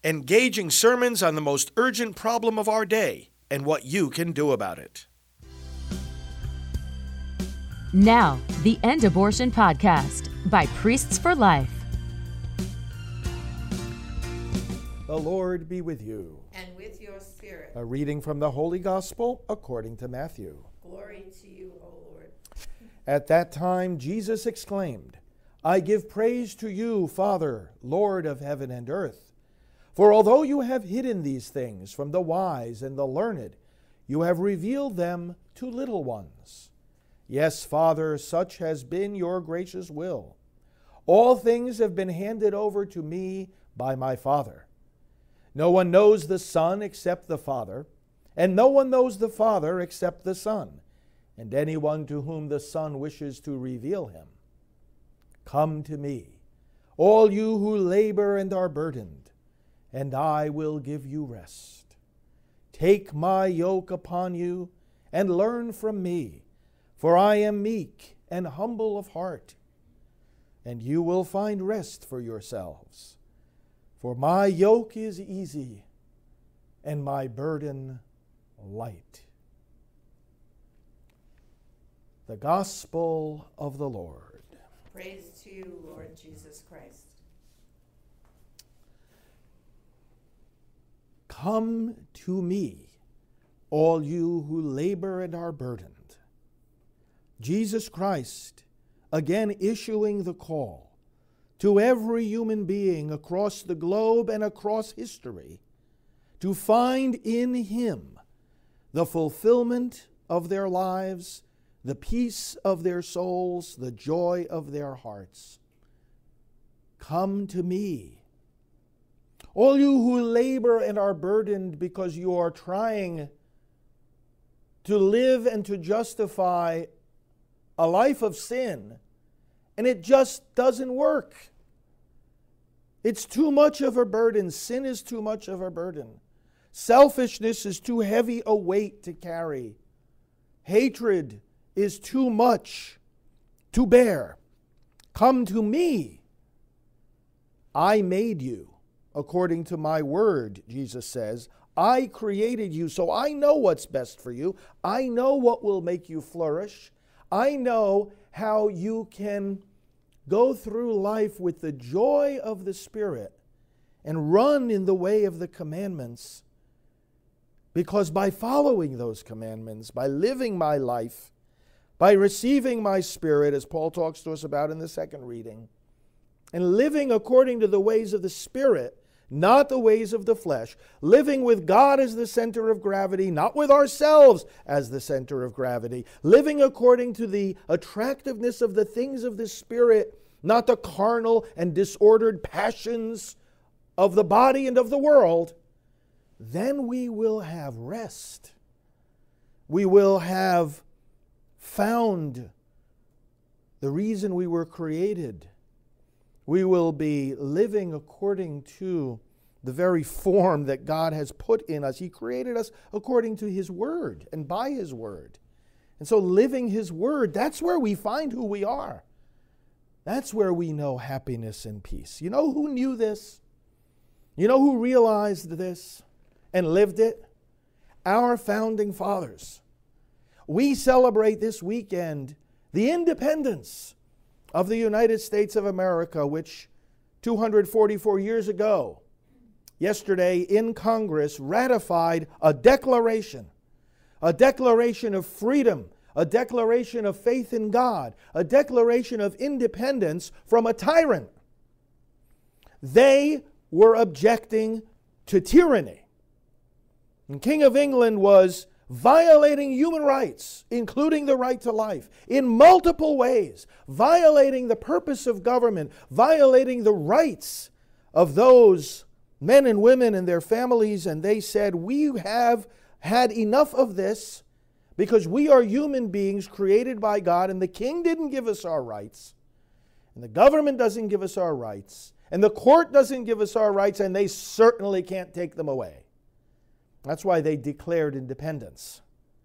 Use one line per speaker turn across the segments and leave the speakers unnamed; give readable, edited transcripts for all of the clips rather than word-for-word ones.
Engaging sermons on the most urgent problem of our day and what you can do about it.
Now, the End Abortion Podcast by Priests for Life.
The Lord be with you.
And with your spirit.
A reading from the Holy Gospel according to Matthew.
Glory to you, O Lord.
At that time Jesus exclaimed, I give praise to you, Father, Lord of heaven and earth. For although you have hidden these things from the wise and the learned, you have revealed them to little ones. Yes, Father, such has been your gracious will. All things have been handed over to me by my Father. No one knows the Son except the Father, and no one knows the Father except the Son, and anyone to whom the Son wishes to reveal him. Come to me, all you who labor and are burdened, and I will give you rest. Take my yoke upon you and learn from me, for I am meek and humble of heart, and you will find rest for yourselves. For my yoke is easy and my burden light. The Gospel of the Lord.
Praise to you, Lord Jesus Christ.
Come to me, all you who labor and are burdened. Jesus Christ, again issuing the call to every human being across the globe and across history to find in Him the fulfillment of their lives, the peace of their souls, the joy of their hearts. Come to me, all you who labor and are burdened because you are trying to live and to justify a life of sin, and it just doesn't work. It's too much of a burden. Sin is too much of a burden. Selfishness is too heavy a weight to carry. Hatred is too much to bear. Come to me. I made you. According to my word, Jesus says, I created you, so I know what's best for you. I know what will make you flourish. I know how you can go through life with the joy of the Spirit and run in the way of the commandments. Because by following those commandments, by living my life, by receiving my Spirit, as Paul talks to us about in the second reading, and living according to the ways of the Spirit, not the ways of the flesh, living with God as the center of gravity, not with ourselves as the center of gravity, living according to the attractiveness of the things of the Spirit, not the carnal and disordered passions of the body and of the world, then we will have rest. We will have found the reason we were created. We will be living according to the very form that God has put in us. He created us according to His Word and by His Word. And so living His Word, that's where we find who we are. That's where we know happiness and peace. You know who knew this? You know who realized this and lived it? Our founding fathers. We celebrate this weekend the independence of the United States of America, which 244 years ago, yesterday in Congress, ratified a declaration of freedom, a declaration of faith in God, a declaration of independence from a tyrant. They were objecting to tyranny. And King of England was violating human rights, including the right to life, in multiple ways, violating the purpose of government, violating the rights of those men and women and their families. And they said, we have had enough of this because we are human beings created by God, and the king didn't give us our rights, and the government doesn't give us our rights, and the court doesn't give us our rights, and they certainly can't take them away. That's why they declared independence.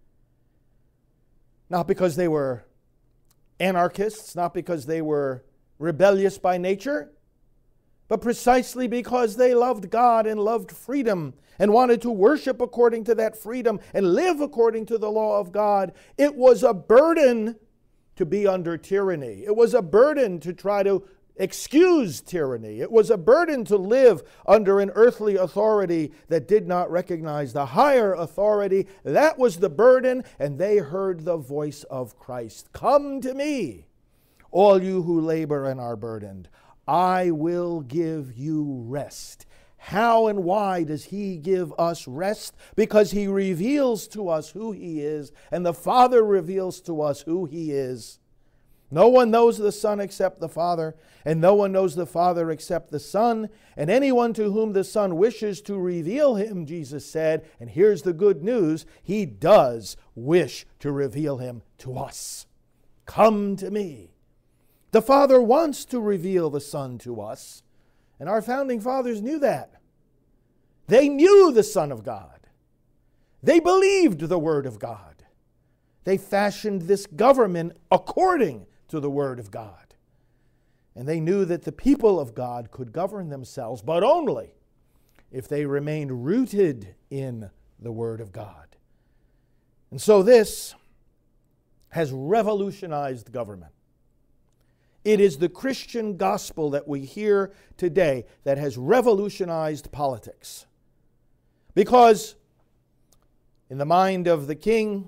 Not because they were anarchists, not because they were rebellious by nature, But precisely because they loved God and loved freedom and wanted to worship according to that freedom and live according to the law of God, it was a burden to be under tyranny. It was a burden to try to excuse tyranny. It was a burden to live under an earthly authority that did not recognize the higher authority. That was the burden, and they heard the voice of Christ. Come to me, all you who labor and are burdened. I will give you rest. How and why does he give us rest? Because he reveals to us who he is, and the Father reveals to us who he is. No one knows the Son except the Father, and no one knows the Father except the Son, and anyone to whom the Son wishes to reveal him, Jesus said, and here's the good news, he does wish to reveal him to us. Come to me. The Father wants to reveal the Son to us, and our founding fathers knew that. They knew the Son of God. They believed the Word of God. They fashioned this government according to the Word of God. And they knew that the people of God could govern themselves, but only if they remained rooted in the Word of God. And so this has revolutionized government. It is the Christian gospel that we hear today that has revolutionized politics. Because in the mind of the king,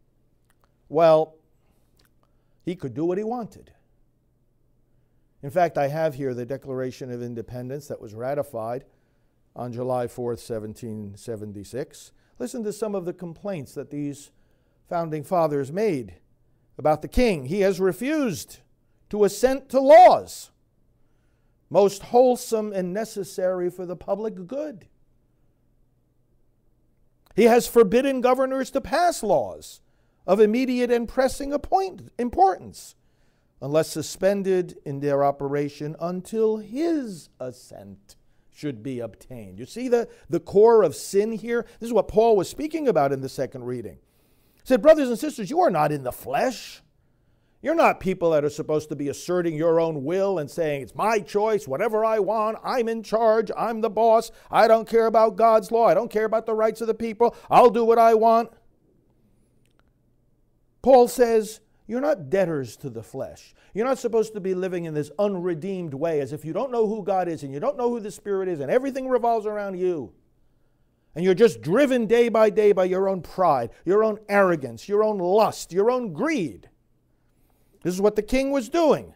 well, he could do what he wanted. In fact, I have here the Declaration of Independence that was ratified on July 4th, 1776. Listen to some of the complaints that these founding fathers made about the king. He has refused to assent to laws most wholesome and necessary for the public good. He has forbidden governors to pass laws of immediate and pressing importance, unless suspended in their operation until his assent should be obtained. You see the core of sin here? This is what Paul was speaking about in the second reading. He said, brothers and sisters, you are not in the flesh. You're not people that are supposed to be asserting your own will and saying, it's my choice, whatever I want, I'm in charge, I'm the boss, I don't care about God's law, I don't care about the rights of the people, I'll do what I want. Paul says, you're not debtors to the flesh. You're not supposed to be living in this unredeemed way as if you don't know who God is and you don't know who the Spirit is and everything revolves around you. And you're just driven day by your own pride, your own arrogance, your own lust, your own greed. This is what the king was doing.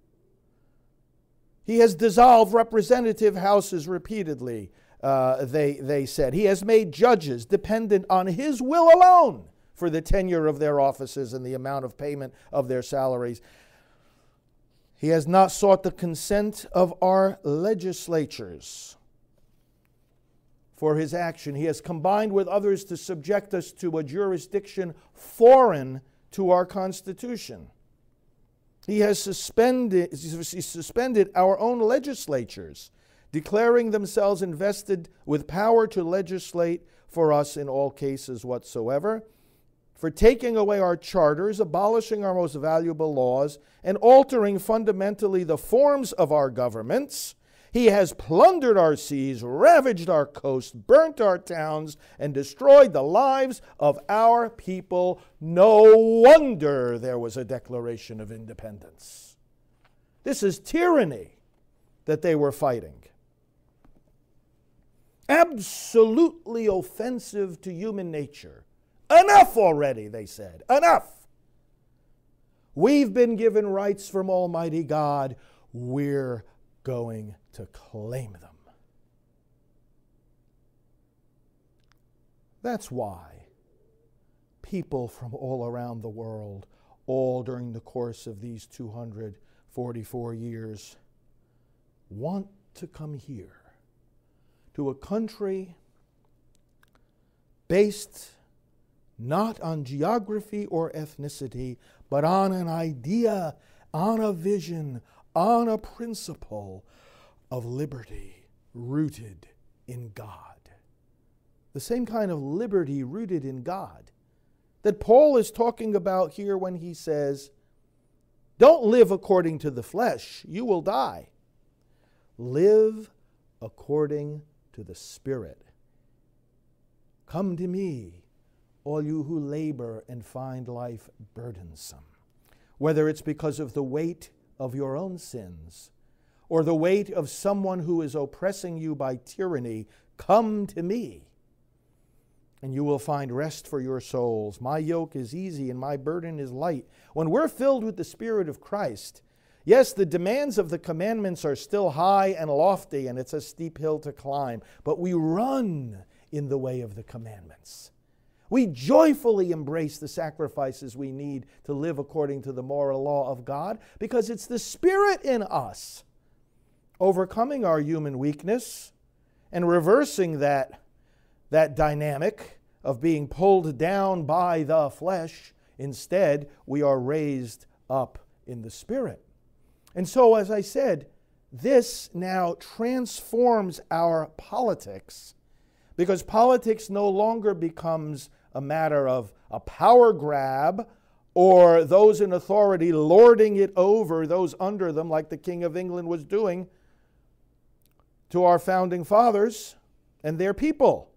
He has dissolved representative houses repeatedly, they said. He has made judges dependent on his will alone for the tenure of their offices and the amount of payment of their salaries. He has not sought the consent of our legislatures for his action. He has combined with others to subject us to a jurisdiction foreign to our Constitution. He has suspended our own legislatures, declaring themselves invested with power to legislate for us in all cases whatsoever, for taking away our charters, abolishing our most valuable laws, and altering fundamentally the forms of our governments. He has plundered our seas, ravaged our coasts, burnt our towns, and destroyed the lives of our people. No wonder there was a Declaration of Independence. This is tyranny that they were fighting. Absolutely offensive to human nature. Enough already, they said. Enough. We've been given rights from Almighty God. We're going to claim them. That's why people from all around the world, all during the course of these 244 years, want to come here to a country based not on geography or ethnicity, but on an idea, on a vision, on a principle of liberty rooted in God. The same kind of liberty rooted in God that Paul is talking about here when he says, don't live according to the flesh, you will die. Live according to the Spirit. Come to me, all you who labor and find life burdensome, whether it's because of the weight of your own sins or the weight of someone who is oppressing you by tyranny. Come to me, and you will find rest for your souls. My yoke is easy and my burden is light. When we're filled with the Spirit of Christ, yes, the demands of the commandments are still high and lofty, and it's a steep hill to climb, but we run in the way of the commandments. We joyfully embrace the sacrifices we need to live according to the moral law of God, because it's the Spirit in us overcoming our human weakness and reversing that dynamic of being pulled down by the flesh. Instead, we are raised up in the Spirit. And so, as I said, this now transforms our politics, because politics no longer becomes a matter of a power grab or those in authority lording it over those under them, like the King of England was doing to our founding fathers and their people.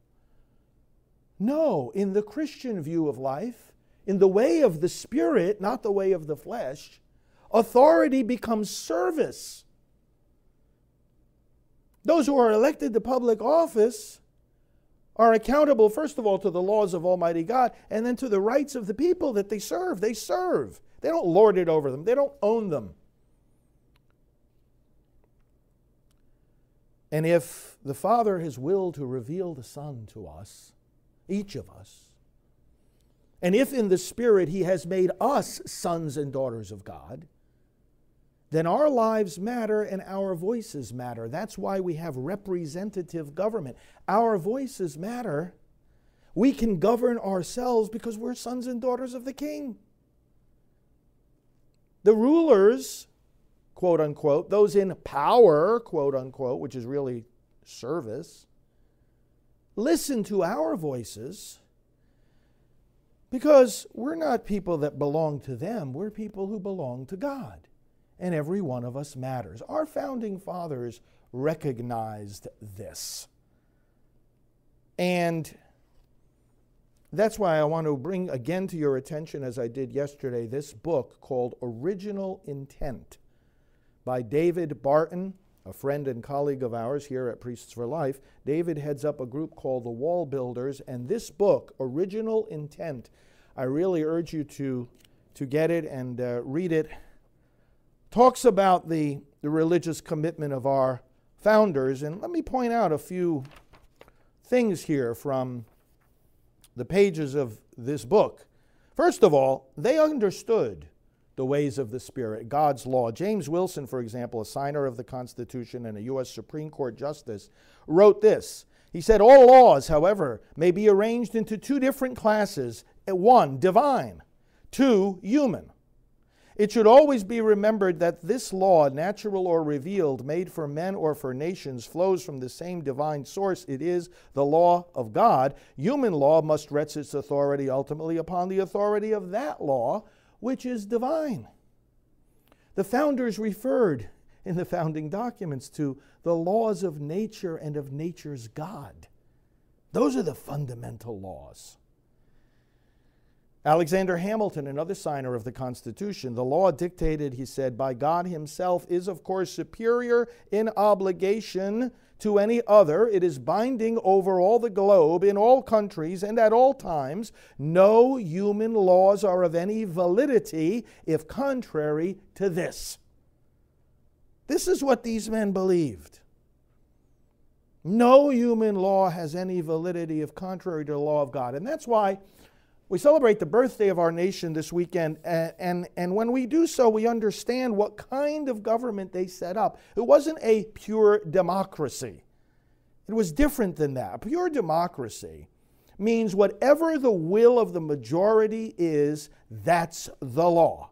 No, in the Christian view of life, in the way of the Spirit, not the way of the flesh, authority becomes service. Those who are elected to public office are accountable, first of all, to the laws of Almighty God, and then to the rights of the people that they serve. They serve. They don't lord it over them. They don't own them. And if the Father has willed to reveal the Son to us, each of us, and if in the Spirit He has made us sons and daughters of God, then our lives matter and our voices matter. That's why we have representative government. Our voices matter. We can govern ourselves because we're sons and daughters of the King. The rulers, quote unquote, those in power, quote unquote, which is really service, listen to our voices because we're not people that belong to them. We're people who belong to God. And every one of us matters. Our founding fathers recognized this. And that's why I want to bring again to your attention, as I did yesterday, this book called Original Intent by David Barton, a friend and colleague of ours here at Priests for Life. David heads up a group called the Wall Builders, and this book, Original Intent, I really urge you to get it and read it. Talks about the religious commitment of our founders, and let me point out a few things here from the pages of this book. First of all, they understood the ways of the Spirit, God's law. James Wilson, for example, a signer of the Constitution and a U.S. Supreme Court justice, wrote this. He said, all laws, however, may be arranged into two different classes. 1, divine. 2, human. It should always be remembered that this law, natural or revealed, made for men or for nations, flows from the same divine source. It is the law of God. Human law must rest its authority ultimately upon the authority of that law, which is divine. The founders referred in the founding documents to the laws of nature and of nature's God. Those are the fundamental laws. Alexander Hamilton, another signer of the Constitution, the law dictated, he said, by God Himself is, of course, superior in obligation to any other. It is binding over all the globe, in all countries, and at all times. No human laws are of any validity if contrary to this. This is what these men believed. No human law has any validity if contrary to the law of God. And that's why we celebrate the birthday of our nation this weekend, and when we do so, we understand what kind of government they set up. It wasn't a pure democracy. It was different than that. Pure democracy means whatever the will of the majority is, that's the law.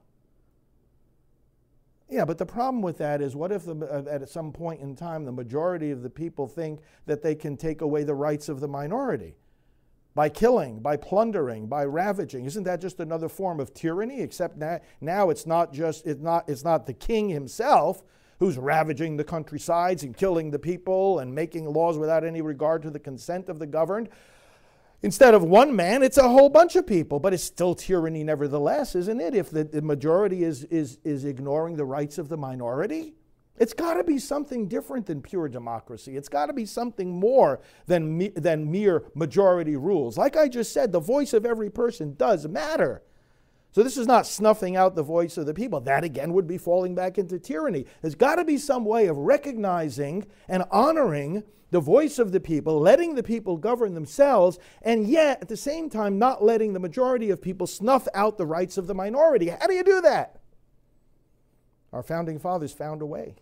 Yeah, but the problem with that is, what if at some point in time the majority of the people think that they can take away the rights of the minority? By killing, by plundering, by ravaging. Isn't that just another form of tyranny? Except now it's not the king himself, who's ravaging the countrysides and killing the people and making laws without any regard to the consent of the governed. Instead of one man, it's a whole bunch of people, but it's still tyranny nevertheless, isn't it? If the majority is ignoring the rights of the minority, it's got to be something different than pure democracy. It's got to be something more than mere majority rules. Like I just said, the voice of every person does matter. So this is not snuffing out the voice of the people. That again would be falling back into tyranny. There's got to be some way of recognizing and honoring the voice of the people, letting the people govern themselves, and yet at the same time not letting the majority of people snuff out the rights of the minority. How do you do that? Our founding fathers found a way,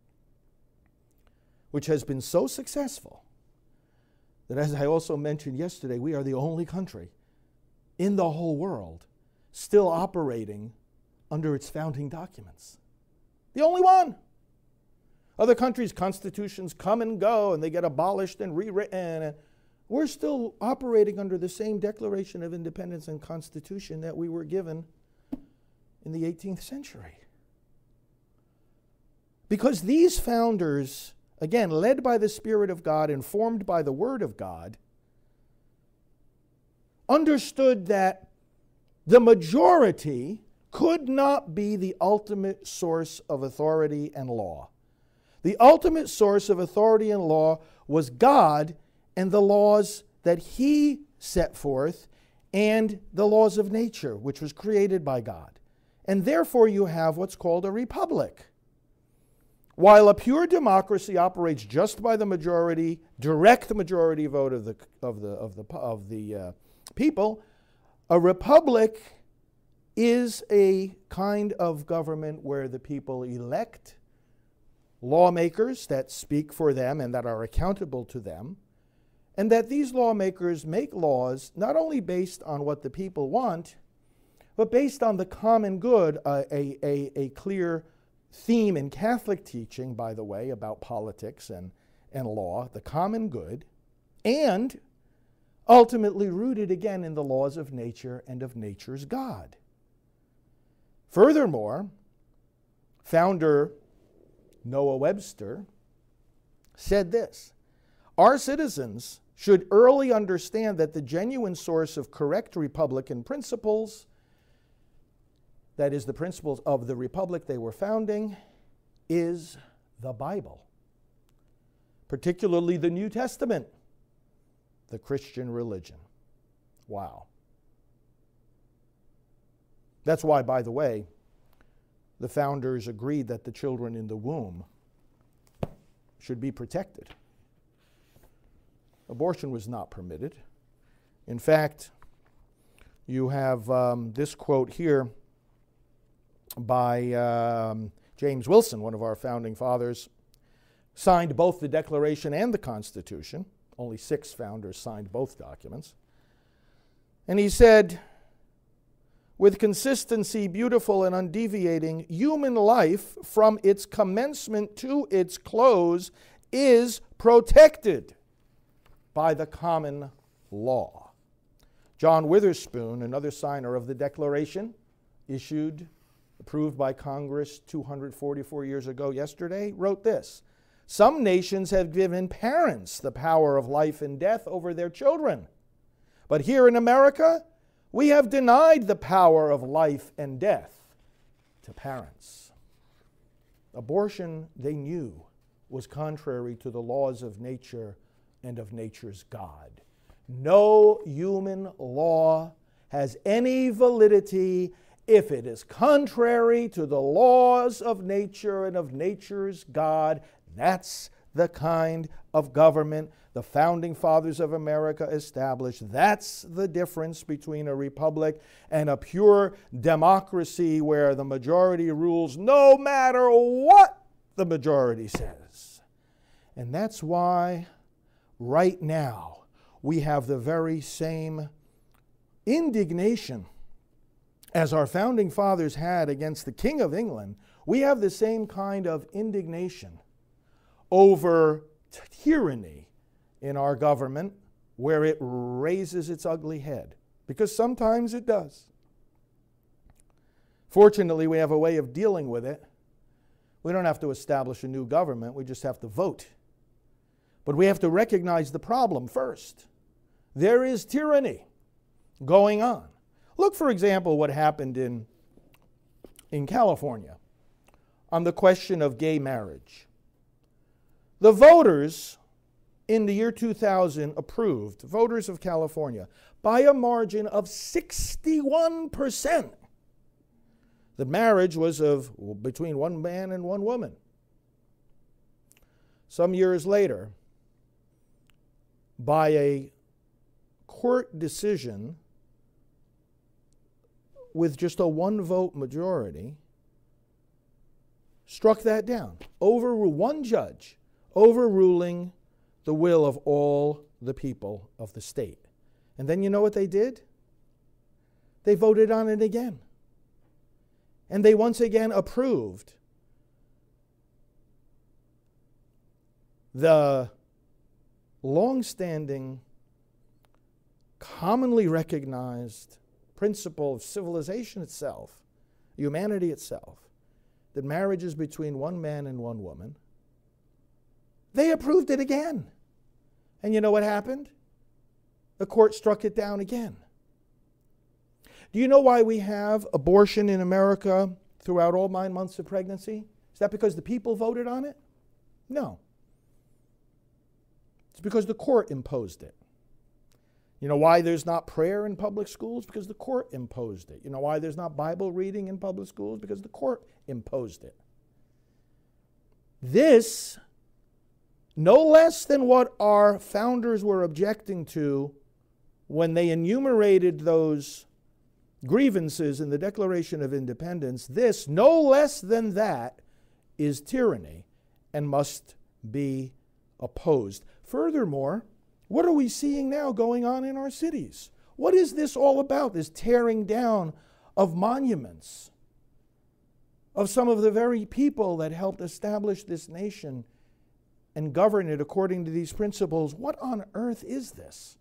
which has been so successful that, as I also mentioned yesterday, we are the only country in the whole world still operating under its founding documents. The only one. Other countries' constitutions come and go and they get abolished and rewritten. We're still operating under the same Declaration of Independence and Constitution that we were given in the 18th century. Because these founders, again, led by the Spirit of God, informed by the Word of God, understood that the majority could not be the ultimate source of authority and law. The ultimate source of authority and law was God and the laws that He set forth and the laws of nature, which was created by God. And therefore you have what's called a republic. While a pure democracy operates just by the majority, direct majority vote of the people, a republic is a kind of government where the people elect lawmakers that speak for them and that are accountable to them, and that these lawmakers make laws not only based on what the people want, but based on the common good, a clear theme in Catholic teaching, by the way, about politics and law, the common good, and ultimately rooted again in the laws of nature and of nature's God. Furthermore, founder Noah Webster said this: our citizens should early understand that the genuine source of correct Republican principles, that is, the principles of the republic they were founding, is the Bible, particularly the New Testament, the Christian religion. Wow. That's why, by the way, the founders agreed that the children in the womb should be protected. Abortion was not permitted. In fact, you have this quote here by James Wilson, one of our founding fathers, signed both the Declaration and the Constitution. Only 6 founders signed both documents. And he said, with consistency beautiful and undeviating, human life from its commencement to its close is protected by the common law. John Witherspoon, another signer of the Declaration, approved by Congress 244 years ago yesterday, wrote this: some nations have given parents the power of life and death over their children. But here in America, we have denied the power of life and death to parents. Abortion, they knew, was contrary to the laws of nature and of nature's God. No human law has any validity if it is contrary to the laws of nature and of nature's God. That's the kind of government the founding fathers of America established. That's the difference between a republic and a pure democracy where the majority rules no matter what the majority says. And that's why right now we have the very same indignation as our founding fathers had against the King of England. We have the same kind of indignation over tyranny in our government, where it raises its ugly head, because sometimes it does. Fortunately, we have a way of dealing with it, We don't have to establish a new government, we just have to vote. But we have to recognize the problem first. There is tyranny going on. Look, for example, what happened in California on the question of gay marriage. The voters in the year 2000 approved, voters of California, by a margin of 61%. The marriage was of between one man and one woman. Some years later, by a court decision with just a one-vote majority, struck that down. One judge overruling the will of all the people of the state. And then you know what they did? They voted on it again. And they once again approved the long-standing, commonly recognized principle of civilization itself, humanity itself, that marriage is between one man and one woman. They approved it again. And you know what happened? The court struck it down again. Do you know why we have abortion in America throughout all 9 months of pregnancy? Is that because the people voted on it? No. It's because the court imposed it. You know why there's not prayer in public schools? Because the court imposed it. You know why there's not Bible reading in public schools? Because the court imposed it. This, no less than what our founders were objecting to when they enumerated those grievances in the Declaration of Independence, this, no less than that, is tyranny and must be opposed. Furthermore, what are we seeing now going on in our cities? What is this all about, this tearing down of monuments of some of the very people that helped establish this nation and govern it according to these principles? What on earth is this?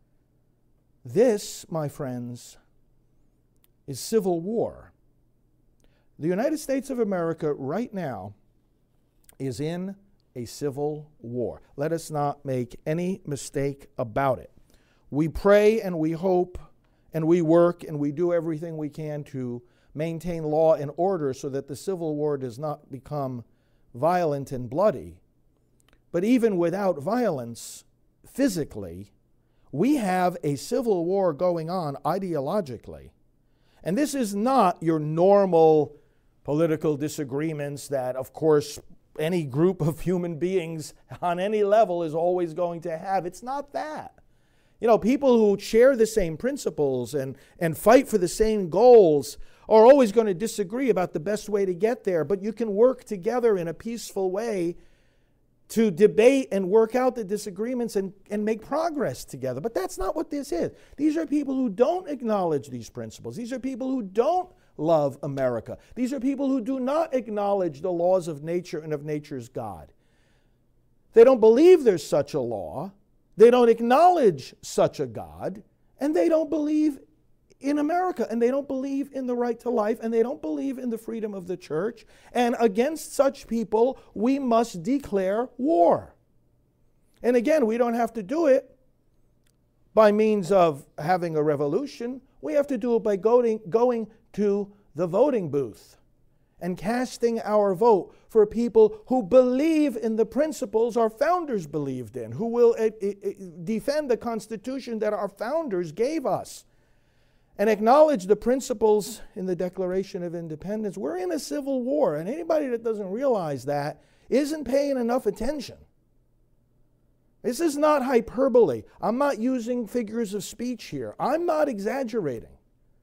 This, my friends, is civil war. The United States of America right now is in a civil war. Let us not make any mistake about it. We pray and we hope and we work and we do everything we can to maintain law and order so that the civil war does not become violent and bloody. But even without violence, physically, we have a civil war going on ideologically. And this is not your normal political disagreements that, of course, any group of human beings on any level is always going to have. It's not that. You know, people who share the same principles and fight for the same goals are always going to disagree about the best way to get there, but you can work together in a peaceful way to debate and work out the disagreements and make progress together. But that's not what this is. These are people who don't acknowledge these principles. These are people who don't love America. These are people who do not acknowledge the laws of nature and of nature's God. They don't believe there's such a law. They don't acknowledge such a God. And they don't believe in America, and they don't believe in the right to life, and they don't believe in the freedom of the church. And against such people, we must declare war. And again, we don't have to do it by means of having a revolution. We have to do it by going to the voting booth and casting our vote for people who believe in the principles our founders believed in, who will defend the Constitution that our founders gave us, and acknowledge the principles in the Declaration of Independence. We're in a civil war, and anybody that doesn't realize that isn't paying enough attention. This is not hyperbole. I'm not using figures of speech here. I'm not exaggerating.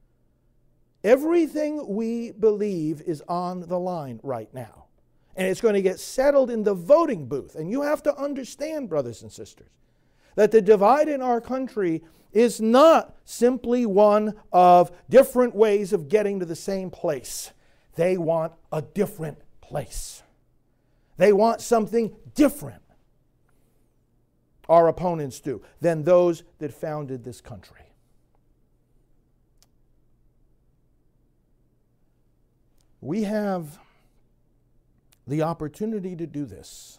Everything we believe is on the line right now, and it's going to get settled in the voting booth. And you have to understand, brothers and sisters, that the divide in our country is not simply one of different ways of getting to the same place. They want a different place. They want something different, our opponents do, than those that founded this country. We have the opportunity to do this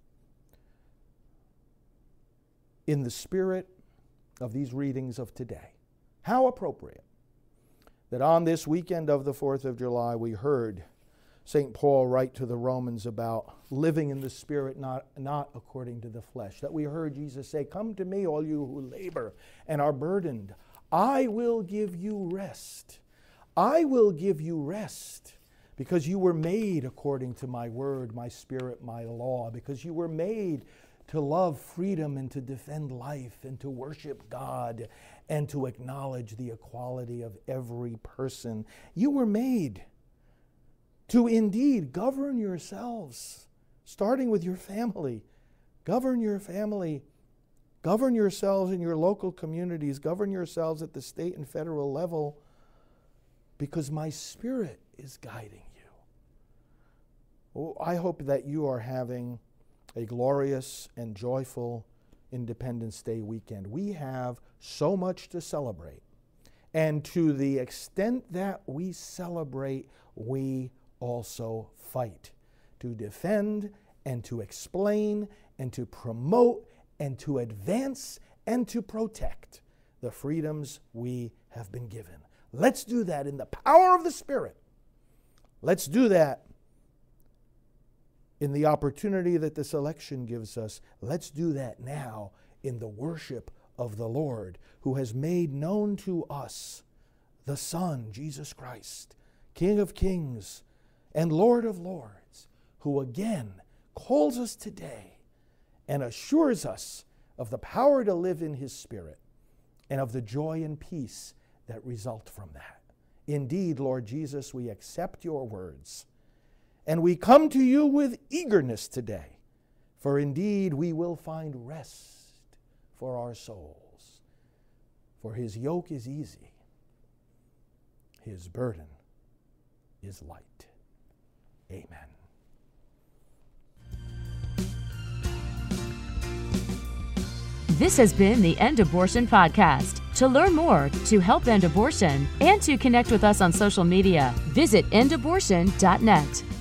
in the spirit of these readings of today. How appropriate that on this weekend of the 4th of July we heard St. Paul write to the Romans about living in the Spirit, not according to the flesh. That we heard Jesus say, "Come to me, all you who labor and are burdened. I will give you rest. I will give you rest because you were made according to my word, my Spirit, my law, because you were made to love freedom and to defend life and to worship God and to acknowledge the equality of every person. You were made to indeed govern yourselves, starting with your family. Govern your family. Govern yourselves in your local communities. Govern yourselves at the state and federal level because my Spirit is guiding you." Oh, I hope that you are having a glorious and joyful Independence Day weekend. We have so much to celebrate. And to the extent that we celebrate, we also fight to defend and to explain and to promote and to advance and to protect the freedoms we have been given. Let's do that in the power of the Spirit. Let's do that in the opportunity that this election gives us. Let's do that now in the worship of the Lord, who has made known to us the Son, Jesus Christ, King of Kings and Lord of Lords, who again calls us today and assures us of the power to live in His Spirit and of the joy and peace that result from that. Indeed, Lord Jesus, we accept your words, and we come to you with eagerness today, for indeed we will find rest for our souls. For His yoke is easy, His burden is light. Amen.
This has been the End Abortion Podcast. To learn more, to help end abortion, and to connect with us on social media, visit endabortion.net.